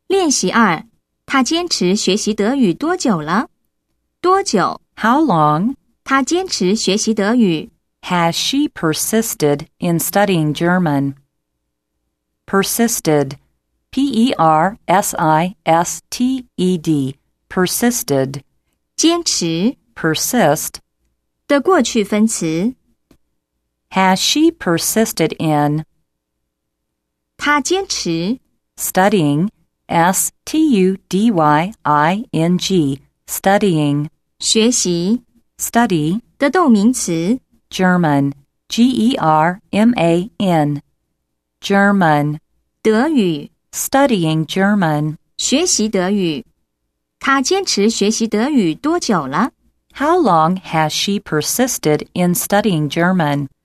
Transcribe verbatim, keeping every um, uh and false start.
练习二，他坚持学习德语多久了？多久 How long 他坚持学习德语 has she persisted in studying German? Persisted, P E R S I S T E D, persisted, 坚持 persist. 的过去分词 Has she persisted in 他坚持 studying, S T U D Y I N G, studying, 学习 study, 的动名词 German, G E R M A N, German, 德语 studying German. 学习德语。他坚持学习德语多久了？ How long has she persisted in studying German?